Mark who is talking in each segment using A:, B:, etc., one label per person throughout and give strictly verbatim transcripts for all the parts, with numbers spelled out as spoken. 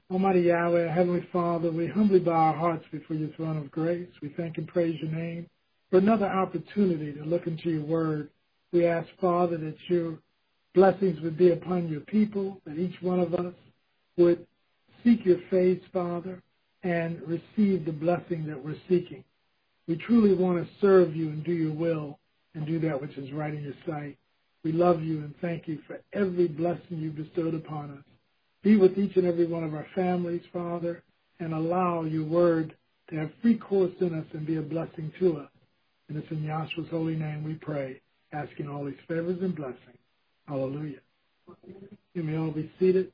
A: Almighty Yahweh, Heavenly Father, we humbly bow our hearts before your throne of grace. We thank and praise your name for another opportunity to look into your word. We ask, Father, that your blessings would be upon your people, that each one of us would seek your face, Father, and receive the blessing that we're seeking. We truly want to serve you and do your will and do that which is right in your sight. We love you and thank you for every blessing you've bestowed upon us. Be with each and every one of our families, Father, and allow your word to have free course in us and be a blessing to us. And it's in Yahshua's holy name we pray, asking all these favors and blessings. Hallelujah. You may all be seated.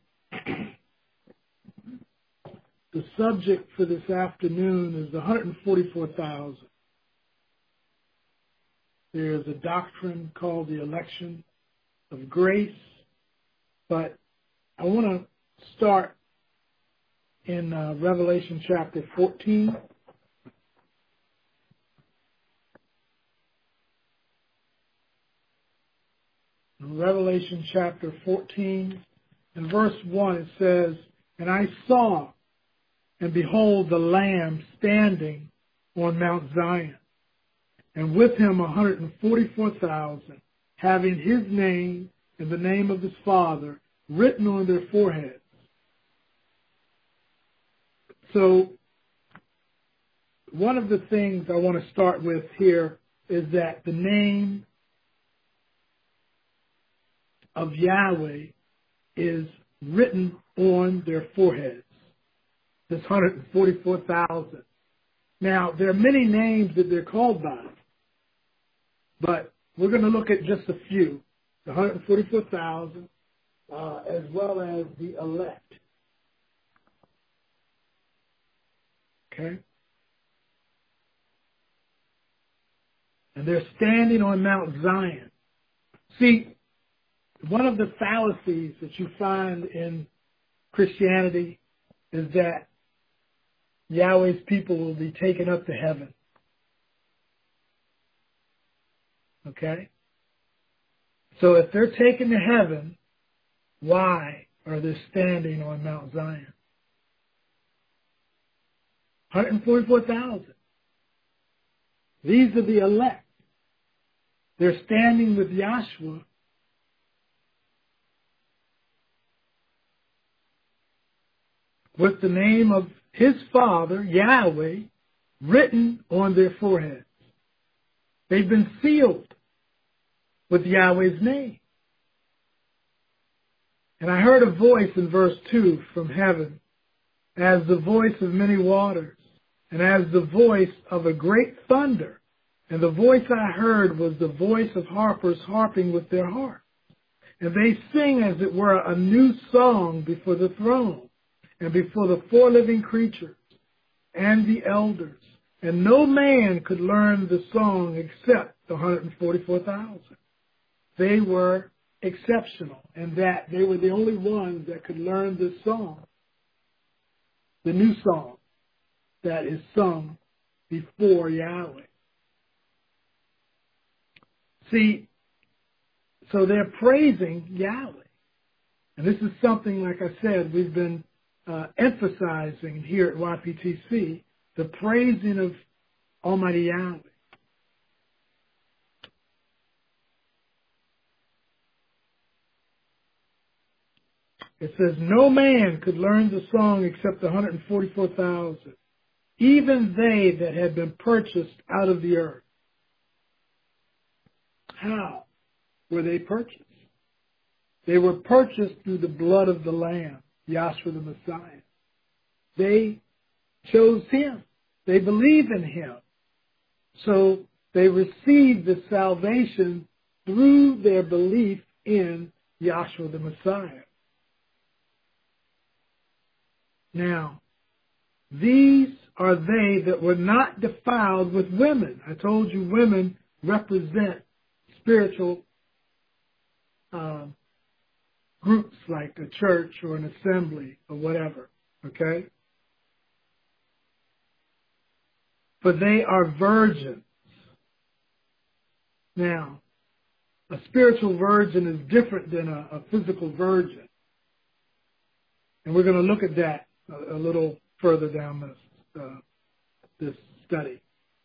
A: The subject for this afternoon is the one hundred forty-four thousand. There is a doctrine called the election of grace, but I want to start in uh, Revelation chapter fourteen. In Revelation chapter fourteen, in verse one it says, "And I saw, and behold, the Lamb standing on Mount Zion, and with him one hundred forty-four thousand, having his name and the name of his Father written on their foreheads." So one of the things I want to start with here is that the name of Yahweh is written on their foreheads, this one hundred forty-four thousand. Now, there are many names that they're called by, but we're going to look at just a few, the one hundred forty-four thousand, uh, as well as the elect. Okay? And they're standing on Mount Zion. See, one of the fallacies that you find in Christianity is that Yahweh's people will be taken up to heaven. Okay? So if they're taken to heaven, why are they standing on Mount Zion? one hundred forty-four thousand. These are the elect. They're standing with Yahshua with the name of his Father, Yahweh, written on their foreheads. They've been sealed with Yahweh's name. And I heard a voice in verse two from heaven, as the voice of many waters, and as the voice of a great thunder. And the voice I heard was the voice of harpers harping with their harps. And they sing, as it were, a new song before the throne, and before the four living creatures and the elders. And no man could learn the song except the one hundred forty-four thousand. They were exceptional in that they were the only ones that could learn this song, the new song that is sung before Yahweh. See, so they're praising Yahweh. And this is something, like I said, we've been uh, emphasizing here at Y P T C, the praising of Almighty Yahweh. It says, no man could learn the song except the one hundred forty-four thousand, even they that had been purchased out of the earth. How were they purchased? They were purchased through the blood of the Lamb, Yahshua the Messiah. They chose him. They believe in him. So they received the salvation through their belief in Yahshua the Messiah. Now, these are they that were not defiled with women. I told you women represent spiritual um, groups like a church or an assembly or whatever, okay? For they are virgins. Now, a spiritual virgin is different than a, a physical virgin. And we're going to look at that a, a little further down this, uh, this study.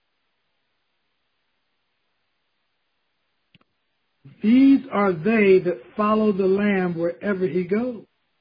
A: These are they that follow the Lamb wherever he goes.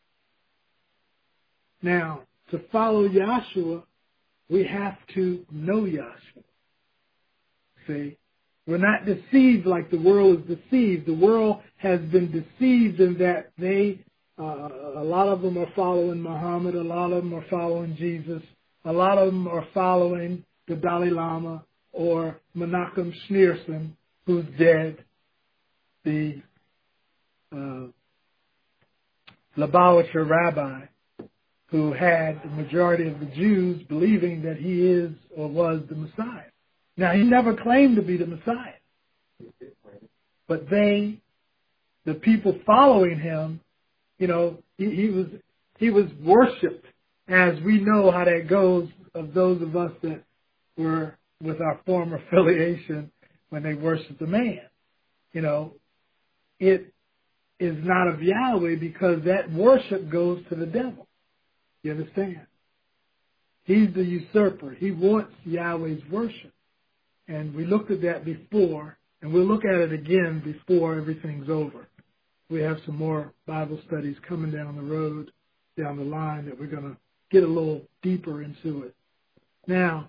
A: Now, to follow Yahshua, we have to know Yahshua. See? We're not deceived like the world is deceived. The world has been deceived in that they, uh, a lot of them are following Muhammad, a lot of them are following Jesus, a lot of them are following the Dalai Lama or Menachem Schneerson, who's dead, the uh, Lubavitcher rabbi, who had the majority of the Jews believing that he is or was the Messiah. Now, he never claimed to be the Messiah. But they, the people following him, you know, he, he was he was worshipped, as we know how that goes of those of us that were with our former affiliation when they worshiped the man. You know, it is not of Yahweh because that worship goes to the devil. You understand? He's the usurper. He wants Yahweh's worship. And we looked at that before, and we'll look at it again before everything's over. We have some more Bible studies coming down the road, down the line, that we're going to get a little deeper into it. Now,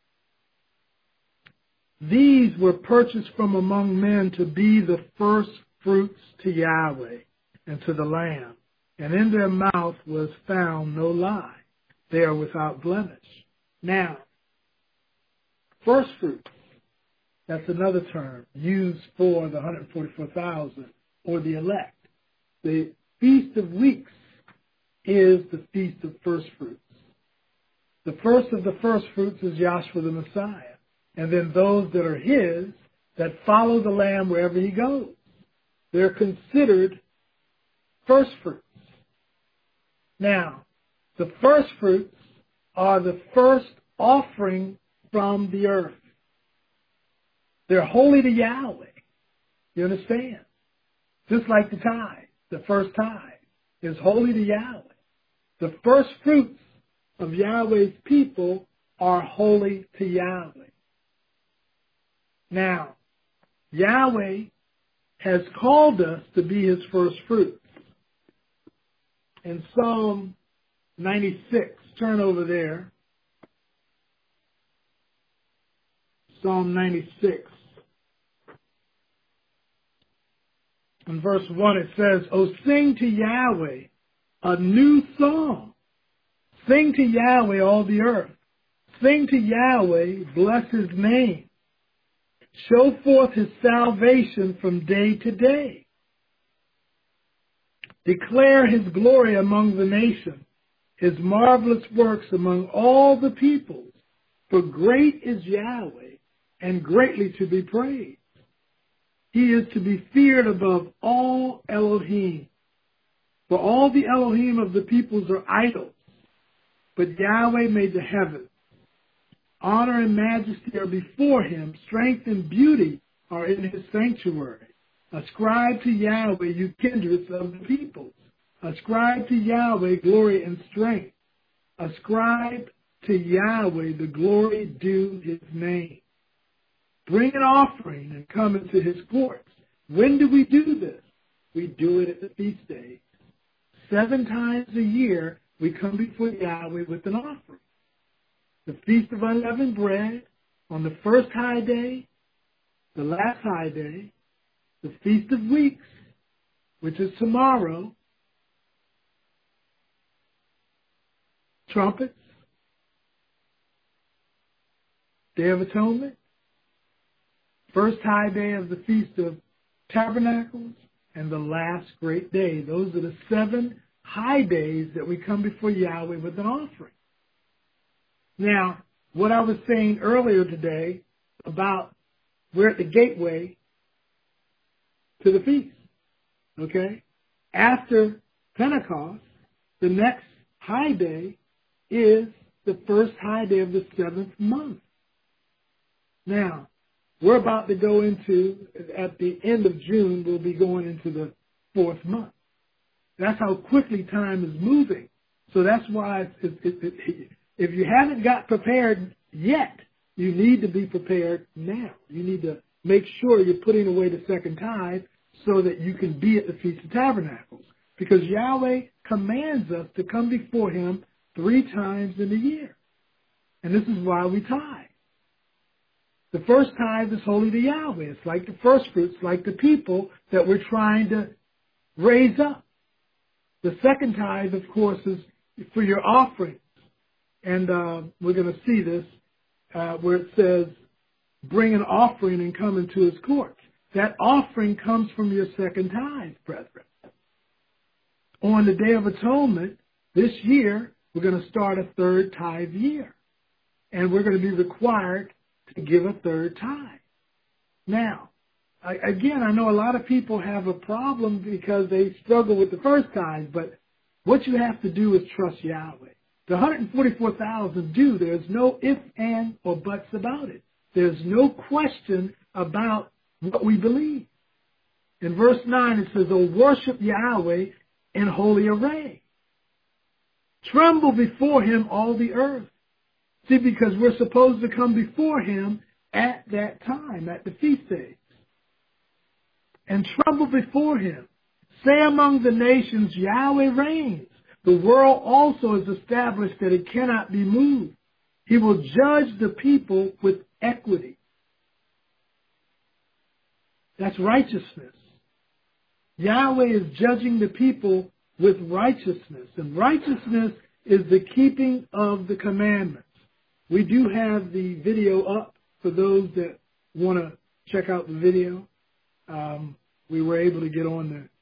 A: these were purchased from among men to be the first fruits to Yahweh and to the Lamb. And in their mouth was found no lie. They are without blemish. Now, first fruits. That's another term used for the one hundred forty-four thousand or the elect. The Feast of Weeks is the Feast of First Fruits. The first of the first fruits is Yahshua the Messiah. And then those that are his, that follow the Lamb wherever he goes. They're considered first fruits. Now, the first fruits are the first offering from the earth. They're holy to Yahweh. You understand? Just like the tithe, the first tithe is holy to Yahweh. The first fruits of Yahweh's people are holy to Yahweh. Now, Yahweh has called us to be his first fruits. In Psalm ninety-six, turn over there. Psalm ninety-six. In verse one it says, "O sing to Yahweh a new song. Sing to Yahweh all the earth. Sing to Yahweh, bless his name. Show forth his salvation from day to day. Declare his glory among the nations, his marvelous works among all the peoples. For great is Yahweh, and greatly to be praised. He is to be feared above all Elohim. For all the Elohim of the peoples are idols, but Yahweh made the heavens. Honor and majesty are before him. Strength and beauty are in his sanctuary. Ascribe to Yahweh, you kindreds of the peoples. Ascribe to Yahweh glory and strength. Ascribe to Yahweh the glory due his name. Bring an offering and come into his courts. When do we do this? We do it at the feast days. Seven times a year we come before Yahweh with an offering. The Feast of Unleavened Bread on the first high day, the last high day, the Feast of Weeks, which is tomorrow, trumpets, Day of Atonement, first high day of the Feast of Tabernacles, and the last great day. Those are the seven high days that we come before Yahweh with an offering. Now, what I was saying earlier today about we're at the gateway to the feast, okay? After Pentecost, the next high day is the first high day of the seventh month. Now, we're about to go into, at the end of June, we'll be going into the fourth month. That's how quickly time is moving. So that's why it, it, it, it, if you haven't got prepared yet, you need to be prepared now. You need to make sure you're putting away the second tithe so that you can be at the Feast of Tabernacles. Because Yahweh commands us to come before him three times in a year. And this is why we tithe. The first tithe is holy to Yahweh. It's like the first fruits, like the people that we're trying to raise up. The second tithe, of course, is for your offerings. And uh, we're going to see this uh, where it says, bring an offering and come into his courts. That offering comes from your second tithe, brethren. On the Day of Atonement, this year, we're going to start a third tithe year. And we're going to be required to give a third tithe. Now, I, again, I know a lot of people have a problem because they struggle with the first tithe, but what you have to do is trust Yahweh. The one hundred forty-four thousand do. There's no if, and, or buts about it. There's no question about what we believe. In verse nine, it says, "O worship Yahweh in holy array. Tremble before him, all the earth." See, because we're supposed to come before him at that time, at the feast days. And tremble before him. Say among the nations, Yahweh reigns. The world also is established that it cannot be moved. He will judge the people with equity. That's righteousness. Yahweh is judging the people with righteousness. And righteousness is the keeping of the commandments. We do have the video up for those that want to check out the video. Um, we were able to get on the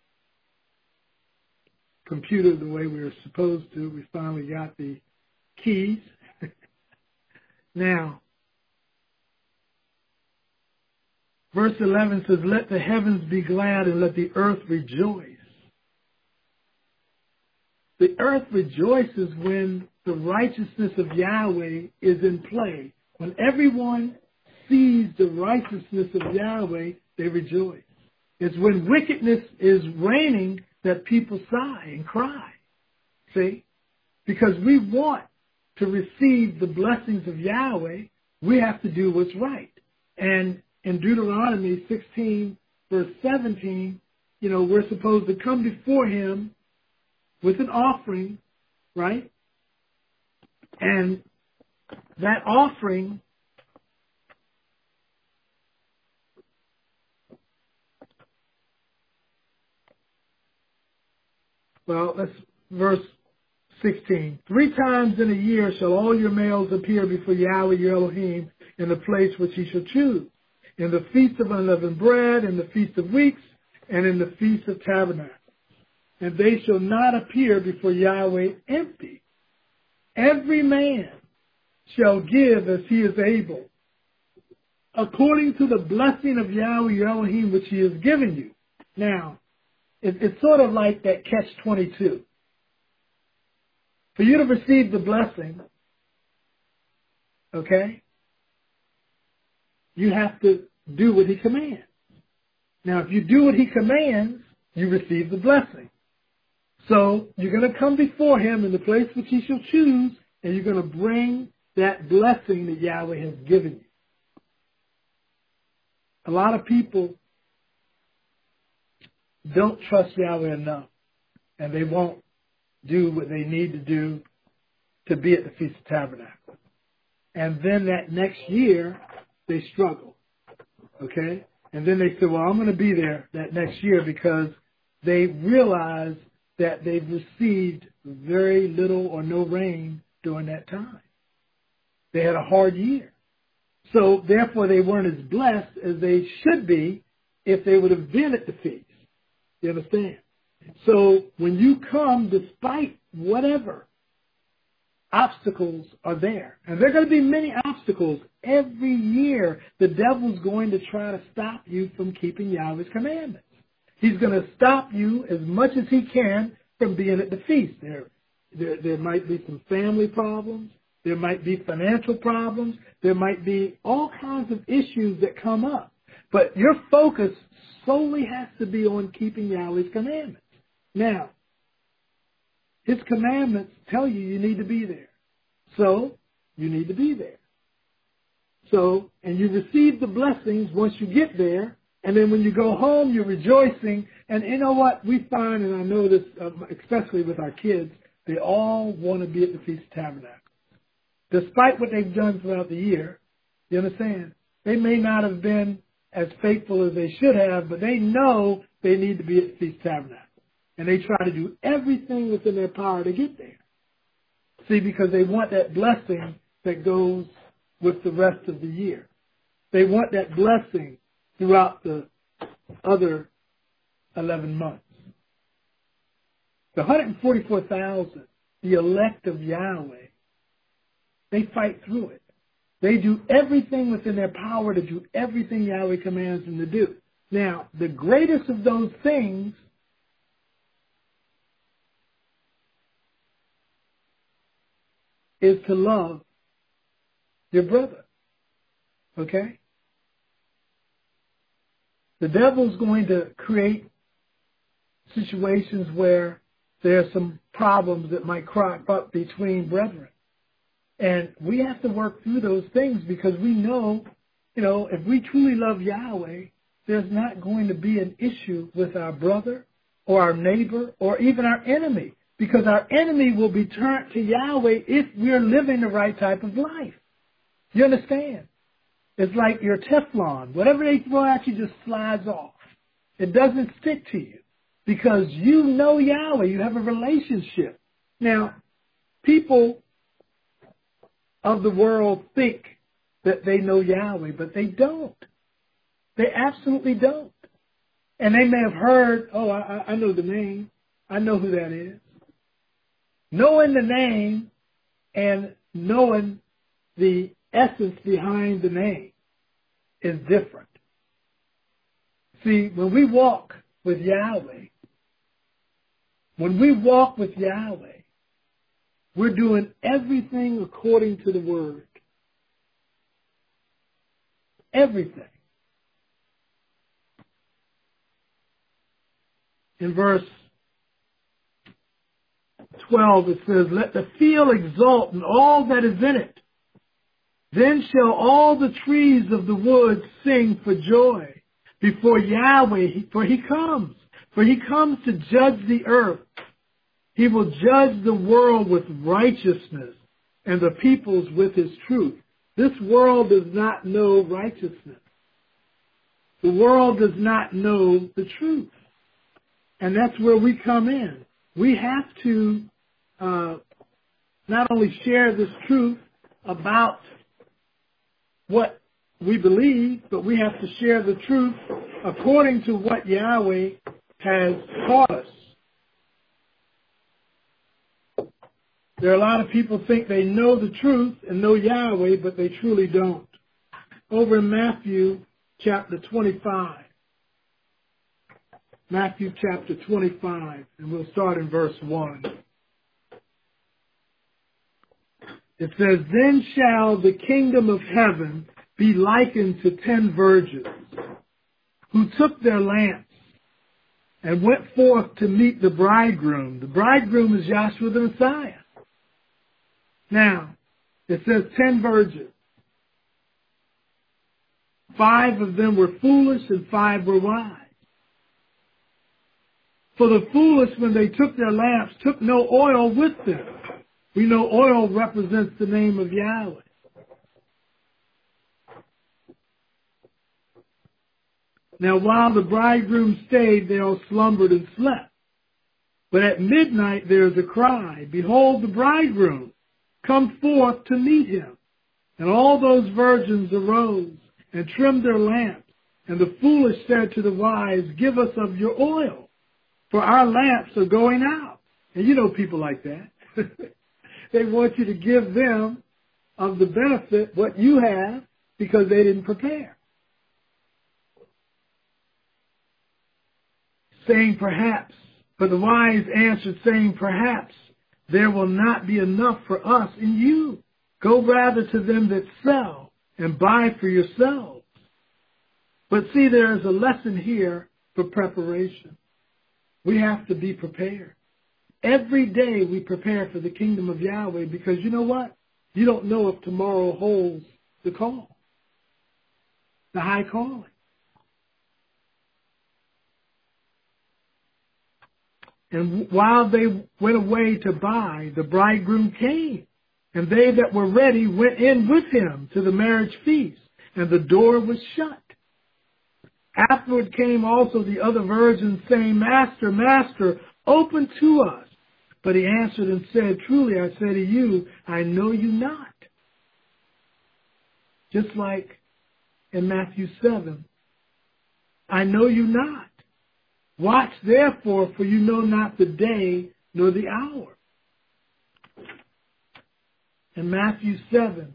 A: computer the way we were supposed to. We finally got the keys. Now, verse eleven says, "Let the heavens be glad and let the earth rejoice." The earth rejoices when the righteousness of Yahweh is in play. When everyone sees the righteousness of Yahweh, they rejoice. It's when wickedness is reigning that people sigh and cry. See? Because we want to receive the blessings of Yahweh, we have to do what's right. And in Deuteronomy sixteen, verse seventeen, you know, we're supposed to come before him with an offering, right? And that offering well, let's verse sixteen. Three times in a year shall all your males appear before Yahweh your Elohim in the place which he shall choose, in the feast of unleavened bread, in the feast of weeks, and in the feast of tabernacles. And they shall not appear before Yahweh empty. Every man shall give as he is able, according to the blessing of Yahweh your Elohim which he has given you. Now, it, it's sort of like that catch twenty-two. For you to receive the blessing, okay, you have to do what he commands. Now, if you do what he commands, you receive the blessing. So you're going to come before him in the place which he shall choose, and you're going to bring that blessing that Yahweh has given you. A lot of people don't trust Yahweh enough, and they won't do what they need to do to be at the Feast of Tabernacles. And then that next year, they struggle, okay? And then they say, well, I'm going to be there that next year because they realize that they've received very little or no rain during that time. They had a hard year. So, therefore, they weren't as blessed as they should be if they would have been at the feast. You understand? So, when you come, despite whatever obstacles are there, and there are going to be many obstacles every year, the devil's going to try to stop you from keeping Yahweh's commandments. He's going to stop you as much as he can from being at the feast. There, there, there might be some family problems. There might be financial problems. There might be all kinds of issues that come up. But your focus solely has to be on keeping Yahweh's commandments. Now, His commandments tell you you need to be there. So you need to be there. So, and you receive the blessings once you get there. And then when you go home, you're rejoicing. And you know what we find, and I know this, um, especially with our kids, they all want to be at the Feast of Tabernacles. Despite what they've done throughout the year, you understand? They may not have been as faithful as they should have, but they know they need to be at the Feast of Tabernacles. And they try to do everything within their power to get there. See, because they want that blessing that goes with the rest of the year. They want that blessing throughout the other eleven months. The one hundred forty-four thousand, the elect of Yahweh, they fight through it. They do everything within their power to do everything Yahweh commands them to do. Now, the greatest of those things is to love your brother. Okay? The devil's going to create situations where there are some problems that might crop up between brethren. And we have to work through those things because we know, you know, if we truly love Yahweh, there's not going to be an issue with our brother or our neighbor or even our enemy, because our enemy will be turned to Yahweh if we're living the right type of life. You understand? It's like your Teflon. Whatever they throw at you just slides off. It doesn't stick to you because you know Yahweh. You have a relationship. Now, people of the world think that they know Yahweh, but they don't. They absolutely don't. And they may have heard, oh, I, I know the name. I know who that is. Knowing the name and knowing the essence behind the name is different. See, when we walk with Yahweh, when we walk with Yahweh, we're doing everything according to the Word. Everything. In verse twelve it says, let the field exult and all that is in it. Then shall all the trees of the wood sing for joy before Yahweh, for he comes. For he comes to judge the earth. He will judge the world with righteousness and the peoples with his truth. This world does not know righteousness. The world does not know the truth. And that's where we come in. We have to uh, not only share this truth about what we believe, but we have to share the truth according to what Yahweh has taught us. There are a lot of people think they know the truth and know Yahweh, but they truly don't. Over in Matthew chapter twenty-five. Matthew chapter twenty-five, and we'll start in verse one. It says, then shall the kingdom of heaven be likened to ten virgins who took their lamps and went forth to meet the bridegroom. The bridegroom is Joshua the Messiah. Now, it says ten virgins. Five of them were foolish and five were wise. For the foolish, when they took their lamps, took no oil with them. We know oil represents the name of Yahweh. Now, while the bridegroom stayed, they all slumbered and slept. But at midnight there is a cry, behold the bridegroom, come forth to meet him. And all those virgins arose and trimmed their lamps. And the foolish said to the wise, give us of your oil, for our lamps are going out. And you know people like that. They want you to give them of the benefit what you have because they didn't prepare. Saying perhaps, but the wise answered, saying perhaps there will not be enough for us and you. Go rather to them that sell and buy for yourselves. But see, there is a lesson here for preparation. We have to be prepared. Every day we prepare for the kingdom of Yahweh because you know what? You don't know if tomorrow holds the call, the high calling. And while they went away to buy, the bridegroom came. And they that were ready went in with him to the marriage feast, and the door was shut. Afterward came also the other virgins, saying, Master, Master, open to us. But he answered and said, Truly I say to you, I know you not. Just like in Matthew seven, I know you not. Watch therefore, for you know not the day nor the hour. In Matthew seven,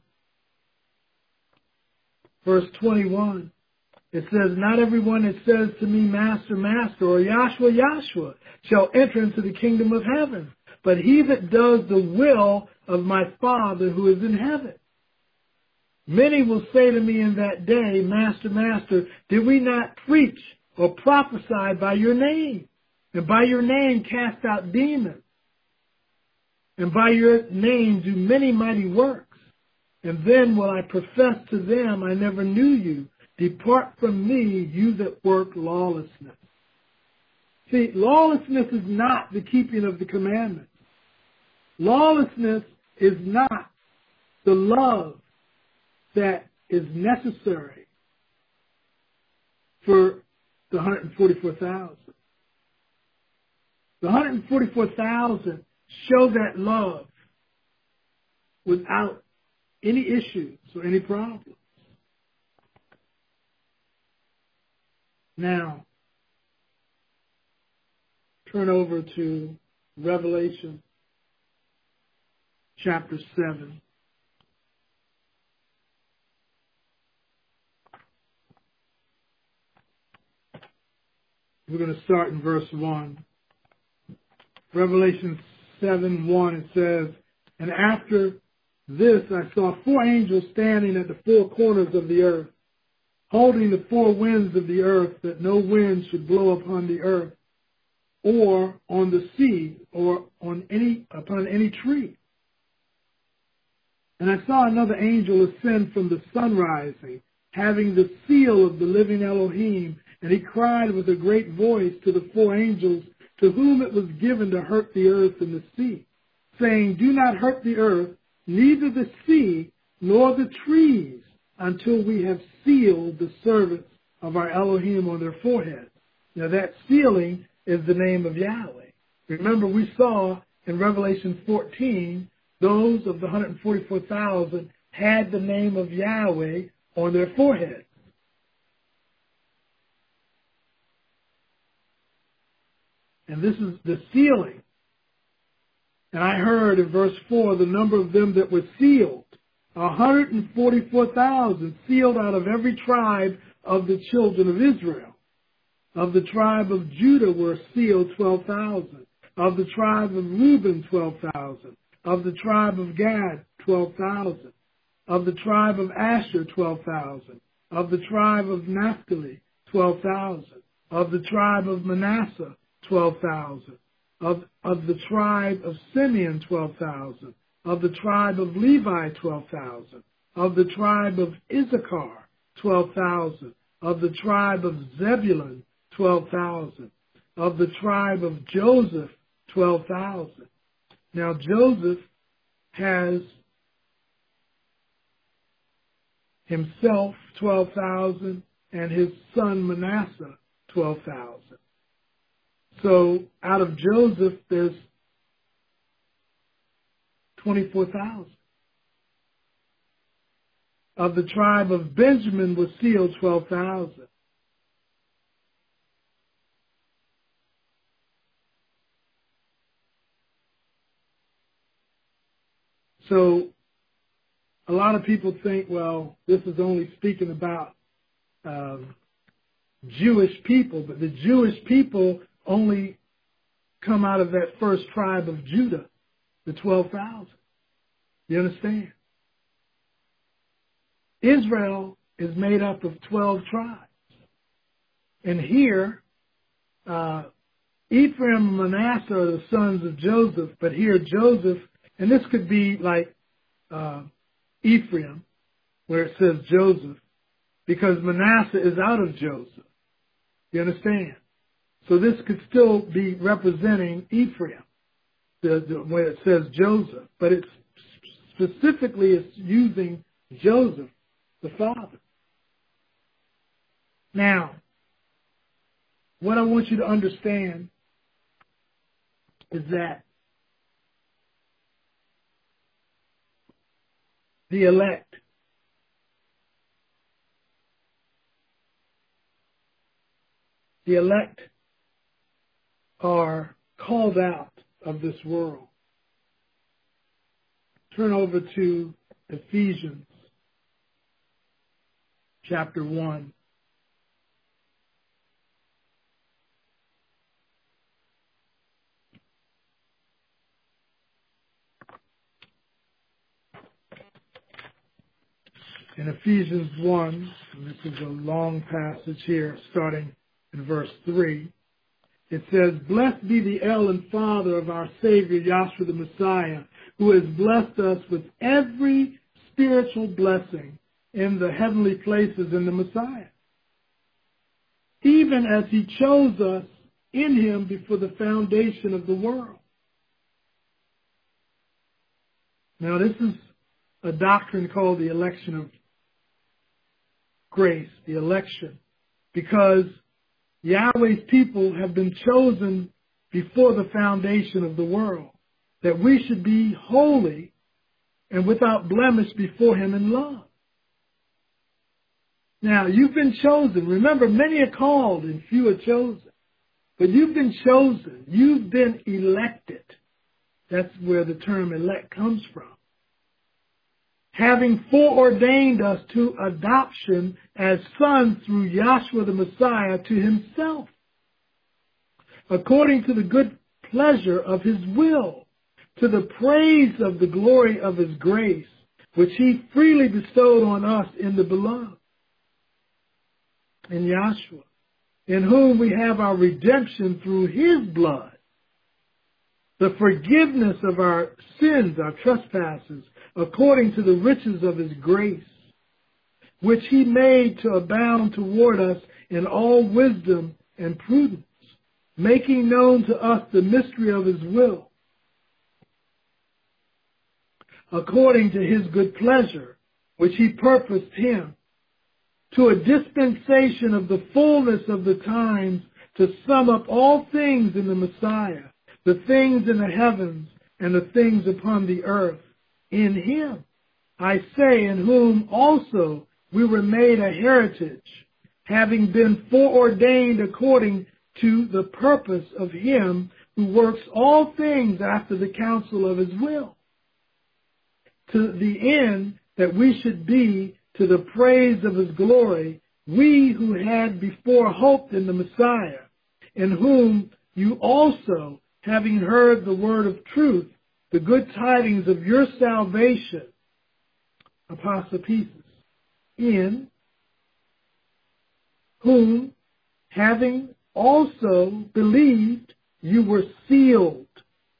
A: verse twenty-one, it says, Not everyone that says to me, Master, Master, or Yahshua, Yahshua, shall enter into the kingdom of heaven, but he that does the will of my Father who is in heaven. Many will say to me in that day, Master, Master, did we not preach or prophesy by your name, and by your name cast out demons, and by your name do many mighty works? And then will I profess to them, I never knew you. Depart from me, you that work lawlessness. See, lawlessness is not the keeping of the commandments. Lawlessness is not the love that is necessary for the one hundred forty-four thousand. The one hundred forty-four thousand show that love without any issues or any problems. Now, turn over to Revelation chapter seven. We're going to start in verse one. Revelation seven one, it says, And after this I saw four angels standing at the four corners of the earth, holding the four winds of the earth, that no wind should blow upon the earth, or on the sea, or on any upon any tree. And I saw another angel ascend from the sun rising, having the seal of the living Elohim, and he cried with a great voice to the four angels to whom it was given to hurt the earth and the sea, saying, Do not hurt the earth, neither the sea, nor the trees, until we have sealed the servants of our Elohim on their foreheads. Now that sealing is the name of Yahweh. Remember, we saw in Revelation fourteen, those of the one hundred forty-four thousand had the name of Yahweh on their foreheads. And this is the sealing. And I heard in verse four the number of them that were sealed, one hundred forty-four thousand, sealed out of every tribe of the children of Israel. Of the tribe of Judah were sealed twelve thousand. Of the tribe of Reuben, twelve thousand. Of the tribe of Gad, twelve thousand. Of the tribe of Asher, twelve thousand. Of the tribe of Naphtali, twelve thousand. Of the tribe of Manasseh, twelve thousand. Of, of the tribe of Simeon, twelve thousand. Of the tribe of Levi, twelve thousand. Of the tribe of Issachar, twelve thousand. Of the tribe of Zebulun, twelve thousand. Of the tribe of Joseph, twelve thousand. Now Joseph has himself twelve thousand and his son Manasseh twelve thousand. So out of Joseph, there's twenty-four thousand. Of the tribe of Benjamin was sealed twelve thousand. So a lot of people think, well, this is only speaking about um, Jewish people, but the Jewish people only come out of that first tribe of Judah, the twelve thousand. You understand? Israel is made up of twelve tribes. And here, uh, Ephraim and Manasseh are the sons of Joseph, but here Joseph, and this could be like uh, Ephraim, where it says Joseph, because Manasseh is out of Joseph. You understand? So this could still be representing Ephraim, the, the, where it says Joseph, but it's specifically it's using Joseph, the father. Now, what I want you to understand is that the elect the elect are called out of this world. Turn over to Ephesians chapter one. In Ephesians one, and this is a long passage here, starting in verse three, it says, "Blessed be the El and Father of our Savior, Yahshua the Messiah, who has blessed us with every spiritual blessing in the heavenly places in the Messiah, even as he chose us in him before the foundation of the world." Now, this is a doctrine called the election of grace, the election, because Yahweh's people have been chosen before the foundation of the world, that we should be holy and without blemish before him in love. Now, you've been chosen. Remember, many are called and few are chosen. But you've been chosen. You've been elected. That's where the term elect comes from. Having foreordained us to adoption as sons through Yahshua the Messiah to himself, according to the good pleasure of his will, to the praise of the glory of his grace, which he freely bestowed on us in the beloved, in Yahshua, in whom we have our redemption through his blood, the forgiveness of our sins, our trespasses, according to the riches of his grace, which he made to abound toward us in all wisdom and prudence, making known to us the mystery of his will, according to his good pleasure, which he purposed him, to a dispensation of the fullness of the times, to sum up all things in the Messiah, the things in the heavens and the things upon the earth. In him, I say, in whom also we were made a heritage, having been foreordained according to the purpose of him who works all things after the counsel of his will, to the end that we should be to the praise of his glory, we who had before hoped in the Messiah, in whom you also, having heard the word of truth, the good tidings of your salvation, apostrophes, in whom, having also believed, you were sealed,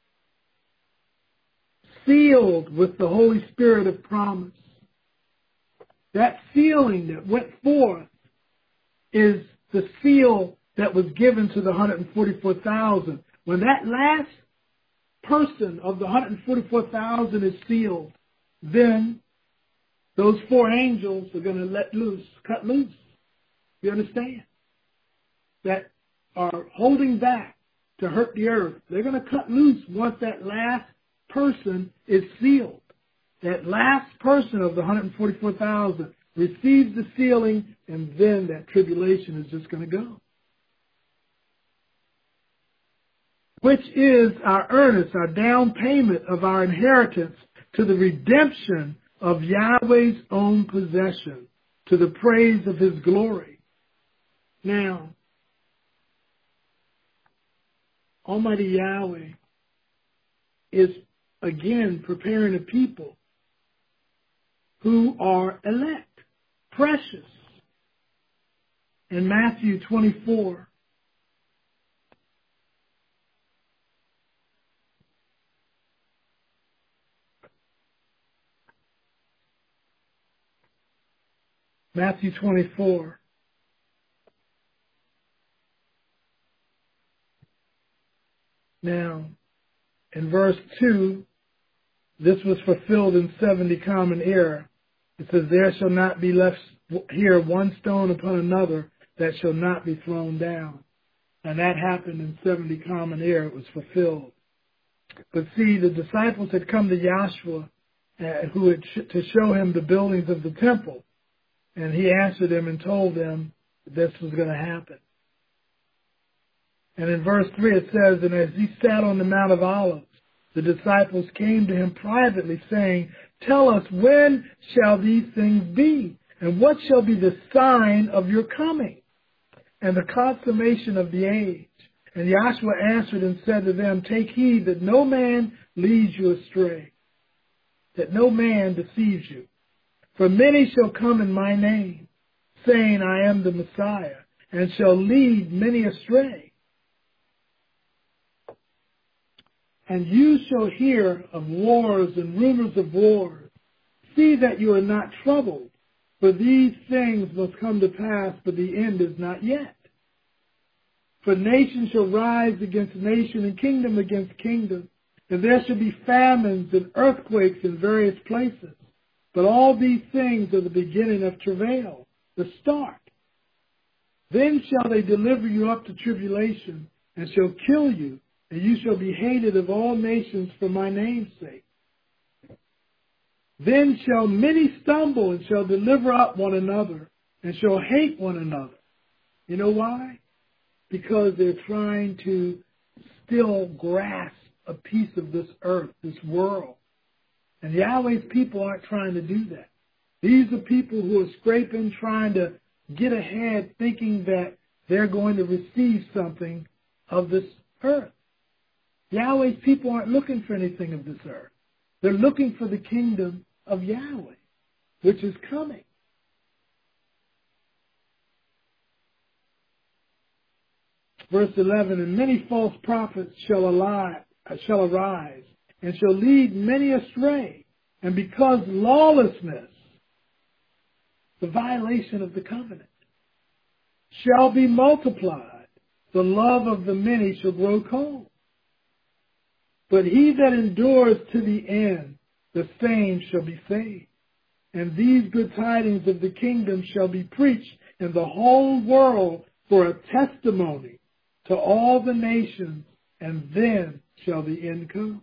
A: sealed with the Holy Spirit of promise. That sealing that went forth is the seal that was given to the one hundred forty-four thousand. When that last person of the one hundred forty-four thousand is sealed, then those four angels are going to let loose, cut loose. You understand? That are holding back to hurt the earth. They're going to cut loose once that last person is sealed. That last person of the one hundred forty-four thousand receives the sealing, and then that tribulation is just going to go. Which is our earnest, our down payment of our inheritance to the redemption of Yahweh's own possession, to the praise of his glory. Now, Almighty Yahweh is again preparing a people who are elect, precious. In Matthew twenty-four, Matthew twenty-four. Now, in verse two, this was fulfilled in seventy Common Era. It says, there shall not be left here one stone upon another that shall not be thrown down. And that happened in seventy Common Era. It was fulfilled. But see, the disciples had come to Joshua uh, who had sh- to show him the buildings of the temple. And he answered them and told them this was going to happen. And in verse three it says, and as he sat on the Mount of Olives, the disciples came to him privately, saying, tell us, when shall these things be? And what shall be the sign of your coming and the consummation of the age? And Joshua answered and said to them, take heed that no man leads you astray, that no man deceives you. For many shall come in my name, saying, I am the Messiah, and shall lead many astray. And you shall hear of wars and rumors of wars. See that you are not troubled, for these things must come to pass, but the end is not yet. For nation shall rise against nation, and kingdom against kingdom, and there shall be famines and earthquakes in various places. But all these things are the beginning of travail, the start. Then shall they deliver you up to tribulation, and shall kill you, and you shall be hated of all nations for my name's sake. Then shall many stumble, and shall deliver up one another, and shall hate one another. You know why? Because they're trying to still grasp a piece of this earth, this world. And Yahweh's people aren't trying to do that. These are people who are scraping, trying to get ahead, thinking that they're going to receive something of this earth. Yahweh's people aren't looking for anything of this earth. They're looking for the kingdom of Yahweh, which is coming. Verse eleven, and many false prophets shall, arise, shall arise, and shall lead many astray. And because lawlessness, the violation of the covenant, shall be multiplied, the love of the many shall grow cold. But he that endures to the end, the same shall be saved. And these good tidings of the kingdom shall be preached in the whole world for a testimony to all the nations, and then shall the end come.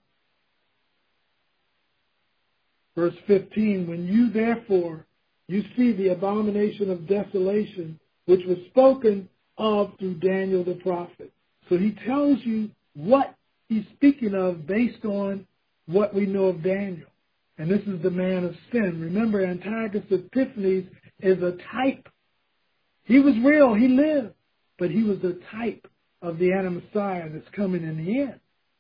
A: Verse fifteen, when you therefore, you see the abomination of desolation, which was spoken of through Daniel the prophet. So he tells you what he's speaking of based on what we know of Daniel. And this is the man of sin. Remember, Antiochus Epiphanes is a type. He was real, he lived, but he was a type of the Anti-Messiah that's coming in the end.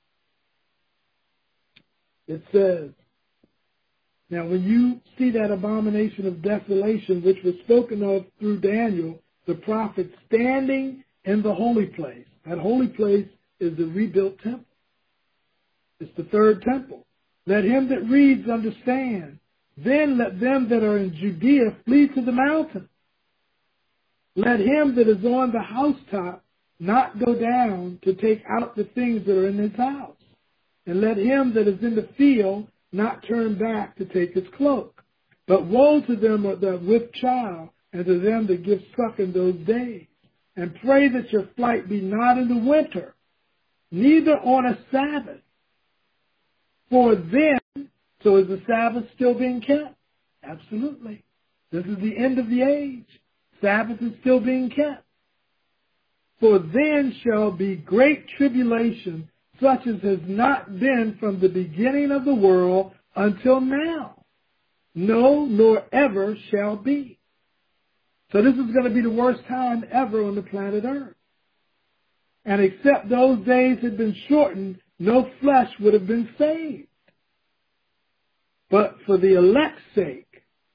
A: It says, now when you see that abomination of desolation, which was spoken of through Daniel, the prophet, standing in the holy place. That holy place is the rebuilt temple. It's the third temple. Let him that reads understand. Then let them that are in Judea flee to the mountains. Let him that is on the housetop not go down to take out the things that are in his house. And let him that is in the field not turn back to take his cloak. But woe to them that are with child, and to them that give suck in those days. And pray that your flight be not in the winter, neither on a Sabbath. For then, so is the Sabbath still being kept? Absolutely. This is the end of the age. Sabbath is still being kept. For then shall be great tribulation, such as has not been from the beginning of the world until now. No, nor ever shall be. So this is going to be the worst time ever on the planet Earth. And except those days had been shortened, no flesh would have been saved. But for the elect's sake,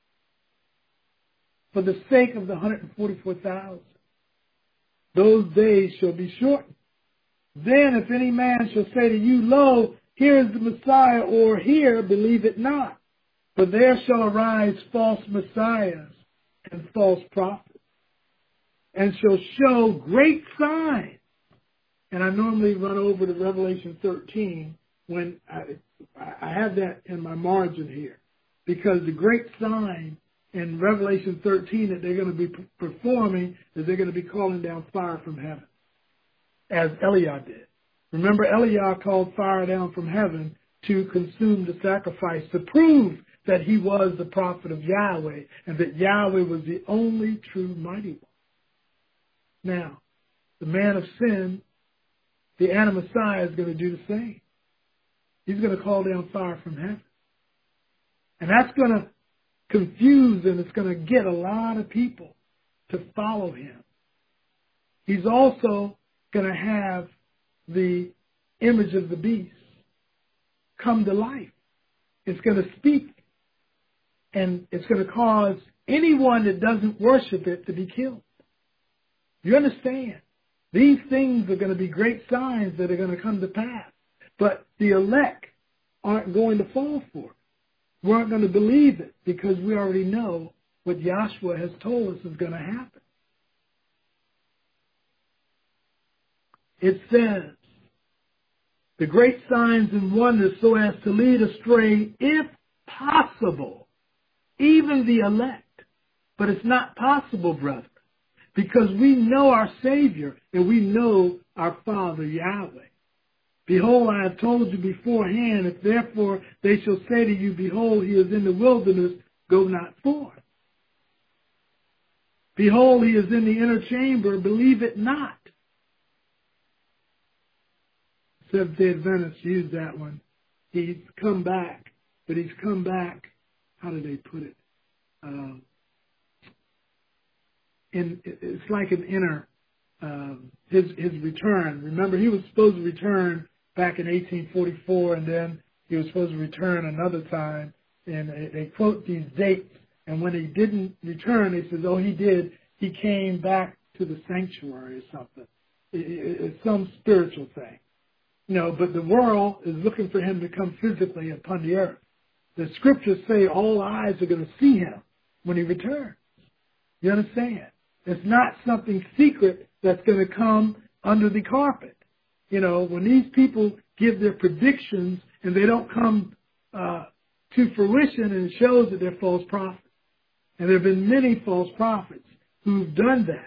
A: for the sake of the one hundred forty-four thousand, those days shall be shortened. Then if any man shall say to you, lo, here is the Messiah, or here, believe it not. For there shall arise false messiahs, and false prophets, and shall show great signs. And I normally run over to Revelation thirteen when I, I have that in my margin here, because the great sign in Revelation thirteen that they're going to be performing is they're going to be calling down fire from heaven, as Eliah did. Remember, Eliah called fire down from heaven to consume the sacrifice, to prove that he was the prophet of Yahweh and that Yahweh was the only true mighty one. Now, the man of sin, the Anamessiah, is going to do the same. He's going to call down fire from heaven. And that's going to confuse and it's going to get a lot of people to follow him. He's also going to have the image of the beast come to life. It's going to speak, and it's going to cause anyone that doesn't worship it to be killed. You understand? These things are going to be great signs that are going to come to pass. But the elect aren't going to fall for it. We aren't going to believe it because we already know what Yahshua has told us is going to happen. It says, the great signs and wonders so as to lead astray, if possible, even the elect. But it's not possible, brother, because we know our Savior and we know our Father Yahweh. Behold, I have told you beforehand, if therefore they shall say to you, behold, he is in the wilderness, go not forth. Behold, he is in the inner chamber, believe it not. Seventh-day Adventists use that one. He's come back, but he's come back, how do they put it? Um, in, it's like an inner, um, his, his return. Remember, he was supposed to return back in eighteen forty-four, and then he was supposed to return another time, and they, they quote these dates, and when he didn't return, they says, oh, he did, he came back to the sanctuary or something. It, it, it's some spiritual thing. You know, but the world is looking for him to come physically upon the earth. The scriptures say all eyes are going to see him when he returns. You understand? It's not something secret that's going to come under the carpet. You know, when these people give their predictions and they don't come uh, to fruition, and it shows that they're false prophets. And there have been many false prophets who've done that.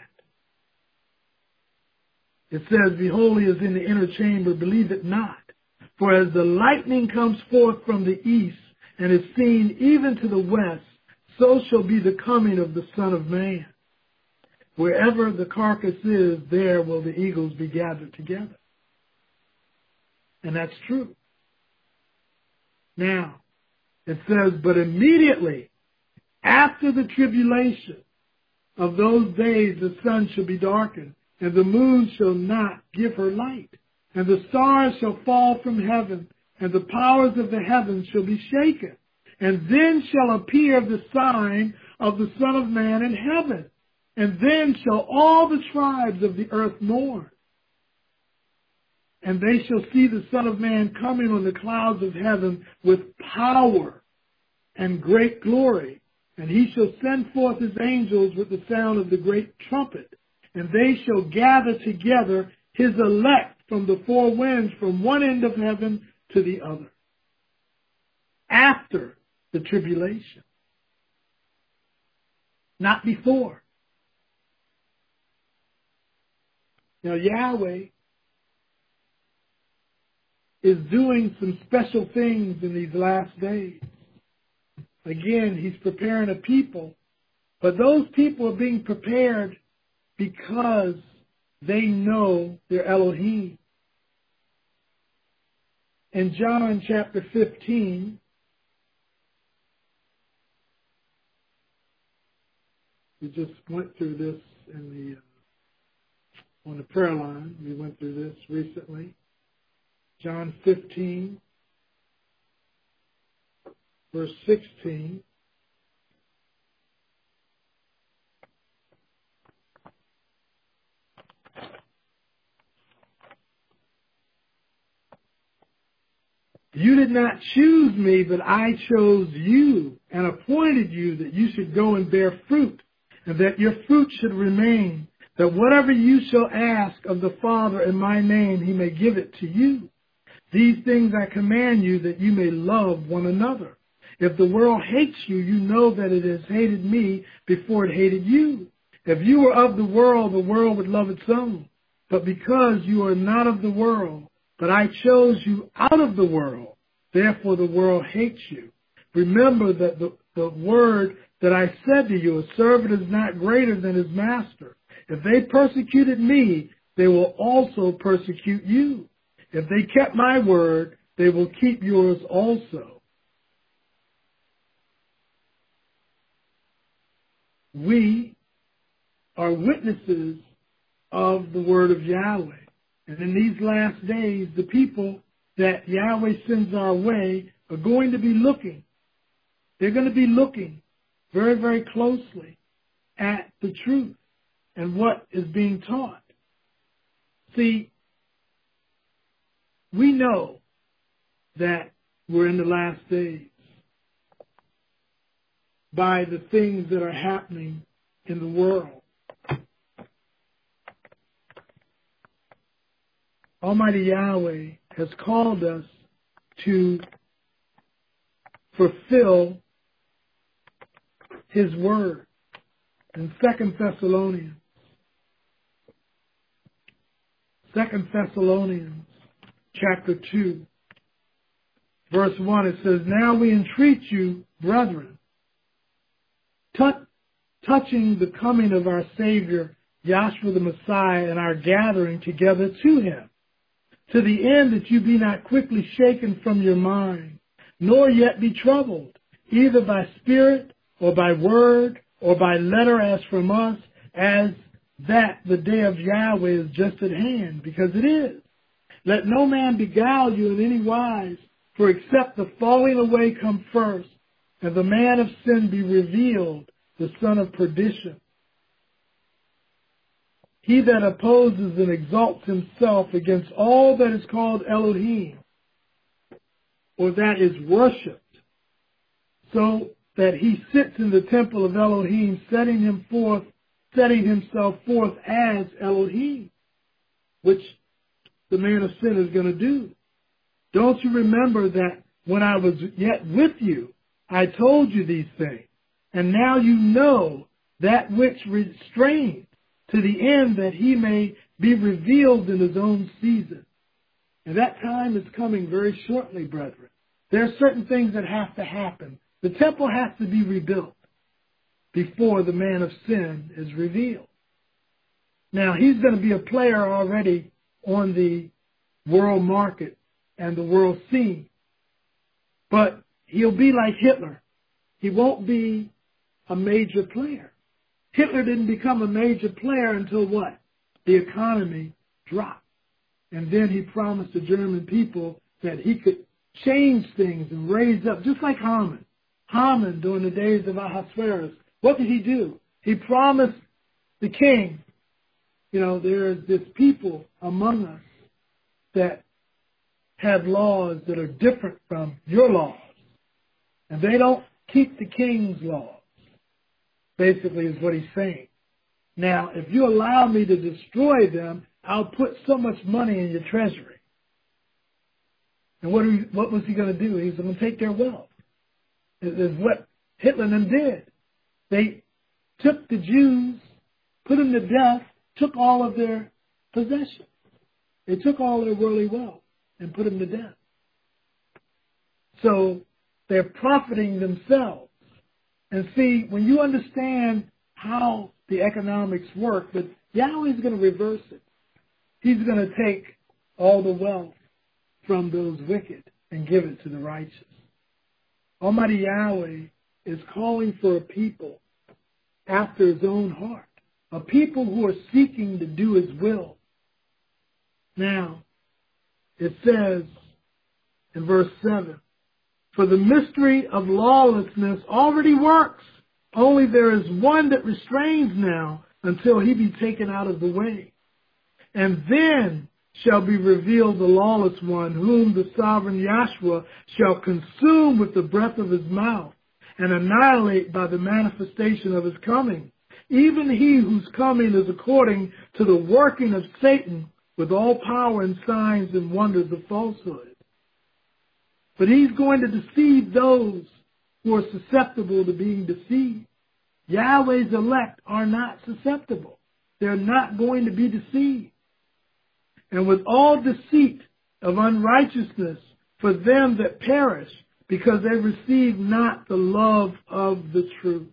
A: It says, behold, he is in the inner chamber, believe it not. For as the lightning comes forth from the east and is seen even to the west, so shall be the coming of the Son of Man. Wherever the carcass is, there will the eagles be gathered together. And that's true. Now, it says, but immediately after the tribulation of those days, the sun shall be darkened, and the moon shall not give her light, and the stars shall fall from heaven, and the powers of the heavens shall be shaken. And then shall appear the sign of the Son of Man in heaven, and then shall all the tribes of the earth mourn. And they shall see the Son of Man coming on the clouds of heaven with power and great glory. And he shall send forth his angels with the sound of the great trumpet. And they shall gather together his elect from the four winds, from one end of heaven to the other. After the tribulation. Not before. Now Yahweh is doing some special things in these last days. Again, he's preparing a people, but those people are being prepared because they know their Elohim. In John chapter fifteen, we just went through this in the uh, on the prayer line. We went through this recently. John fifteen, verse sixteen. You did not choose me, but I chose you and appointed you that you should go and bear fruit, and that your fruit should remain, that whatever you shall ask of the Father in my name, he may give it to you. These things I command you, that you may love one another. If the world hates you, you know that it has hated me before it hated you. If you were of the world, the world would love its own. But because you are not of the world, but I chose you out of the world, therefore the world hates you. Remember that the, the word that I said to you, a servant is not greater than his master. If they persecuted me, they will also persecute you. If they kept my word, they will keep yours also. We are witnesses of the word of Yahweh. And in these last days, the people that Yahweh sends our way are going to be looking. They're going to be looking very, very closely at the truth and what is being taught. See, we know that we're in the last days by the things that are happening in the world. Almighty Yahweh has called us to fulfill his word. In Second Thessalonians, Second Thessalonians chapter two, verse one, it says, now we entreat you, brethren, t- touching the coming of our Savior, Yahshua the Messiah, and our gathering together to him, to the end that you be not quickly shaken from your mind, nor yet be troubled, either by spirit or by word or by letter as from us, as that the day of Yahweh is just at hand, because it is. Let no man beguile you in any wise, for except the falling away come first, and the man of sin be revealed, the son of perdition. He that opposes and exalts himself against all that is called Elohim, or that is worshipped, so that he sits in the temple of Elohim, setting him forth, setting himself forth as Elohim, which the man of sin is going to do. Don't you remember that when I was yet with you, I told you these things, and now you know that which restrains, to the end that he may be revealed in his own season. And that time is coming very shortly, brethren. There are certain things that have to happen. The temple has to be rebuilt before the man of sin is revealed. Now, he's going to be a player already on the world market and the world scene. But he'll be like Hitler. He won't be a major player. Hitler didn't become a major player until what? The economy dropped. And then he promised the German people that he could change things and raise up, just like Haman. Haman, during the days of Ahasuerus, what did he do? He promised the king, you know, there is this people among us that have laws that are different from your laws. And they don't keep the king's laws, basically is what he's saying. Now, if you allow me to destroy them, I'll put so much money in your treasury. And what, are you, what was he going to do? He was going to take their wealth. It's what Hitler and them did. They took the Jews, put them to death, took all of their possessions. They took all their worldly wealth and put them to death. So they're profiting themselves. And see, when you understand how the economics work, but Yahweh's going to reverse it. He's going to take all the wealth from those wicked and give it to the righteous. Almighty Yahweh is calling for a people after his own heart, a people who are seeking to do his will. Now, it says in verse seven, for the mystery of lawlessness already works. Only there is one that restrains now until he be taken out of the way. And then shall be revealed the lawless one, whom the sovereign Yahshua shall consume with the breath of his mouth and annihilate by the manifestation of his coming. Even he whose coming is according to the working of Satan with all power and signs and wonders of falsehood. But he's going to deceive those who are susceptible to being deceived. Yahweh's elect are not susceptible. They're not going to be deceived. And with all deceit of unrighteousness for them that perish, because they receive not the love of the truth.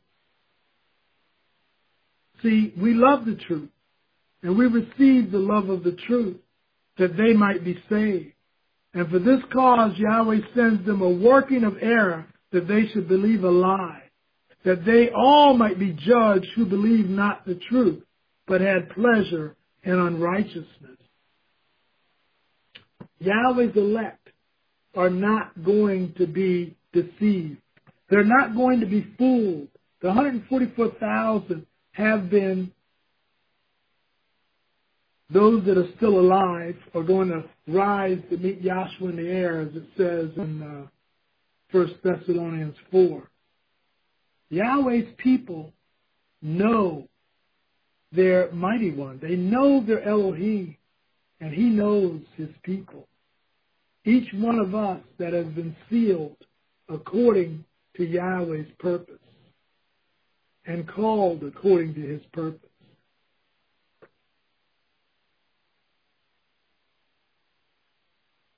A: See, we love the truth, and we receive the love of the truth, that they might be saved. And for this cause Yahweh sends them a working of error, that they should believe a lie, that they all might be judged who believe not the truth, but had pleasure in unrighteousness. Yahweh's elect are not going to be deceived. They're not going to be fooled. The one hundred forty-four thousand have been, those that are still alive are going to rise to meet Yahshua in the air, as it says in uh, First Thessalonians four. Yahweh's people know their mighty one. They know their Elohim, and he knows his people. Each one of us that has been sealed according to Yahweh's purpose and called according to his purpose.